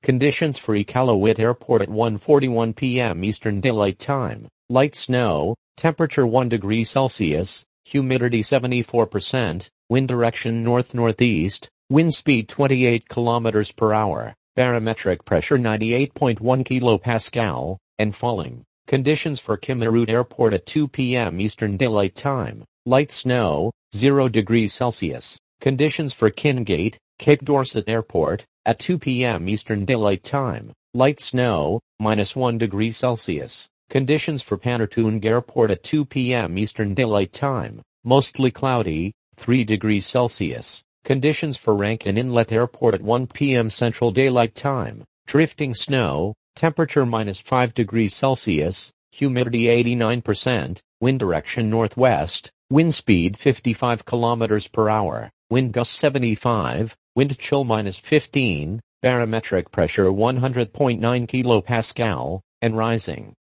Conditions for Iqaluit Airport at 1:41 p.m. Eastern Daylight Time. Light snow, temperature 1 degree Celsius, humidity 74%, wind direction north-northeast, wind speed 28 kilometers per hour, barometric pressure 98.1 kilopascal, and falling. Conditions for Kimmirut Airport at 2 p.m. Eastern Daylight Time. Light snow, 0 degrees Celsius. Conditions for Kingate, Cape Dorset Airport, at 2 p.m. Eastern Daylight Time. Light snow, -1 degree Celsius. Conditions for Panartung Airport at 2 p.m. Eastern Daylight Time. Mostly cloudy, 3 degrees Celsius. Conditions for Rankin Inlet Airport at 1 p.m. Central Daylight Time. Drifting snow, temperature -5 degrees Celsius, humidity 89%, wind direction northwest, wind speed 55 kilometers per hour, wind gust 75, wind chill -15, barometric pressure 100.9 kilopascal, and rising.